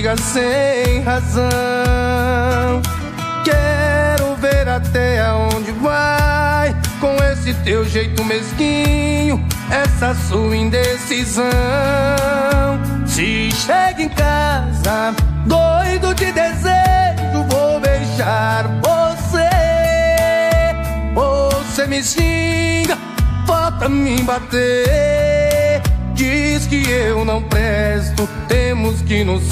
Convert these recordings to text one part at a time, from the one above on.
briga sem razão. Quero ver até onde vai com esse teu jeito mesquinho, essa sua indecisão. Se chega em casa doido de desejo, vou beijar você. Você me xinga, volta a me bater, diz que eu não presto, temos que nos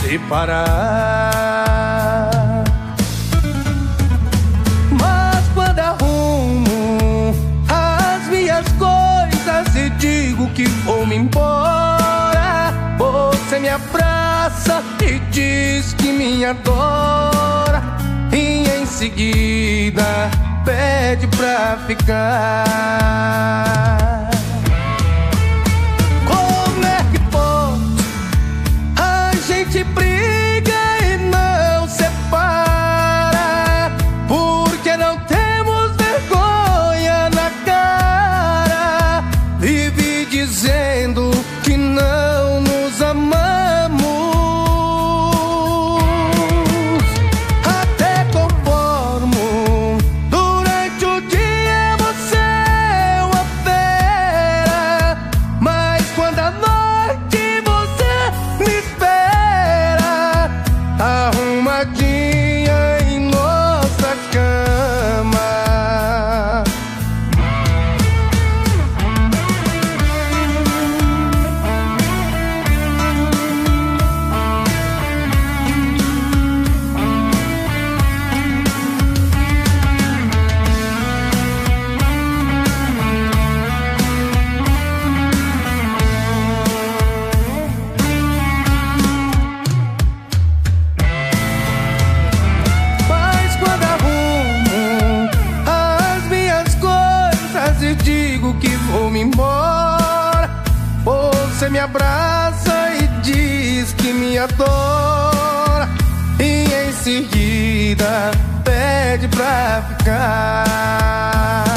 separar. Mas quando arrumo as minhas coisas e digo que vou me embora, você me abraça e diz que me adora, e em seguida pede pra ficar. Como é que pode? A gente briga e não separa, porque não temos vergonha na cara. Vive dizendo que não nos amamos. Até conformo, durante o dia você é uma fera, mas quando à noite você me espera arrumadinha em nossa cama. Mas quando arrumo as minhas coisas e digo que vou me embora, você me abraça e diz que me adora, e em seguida pede pra ficar.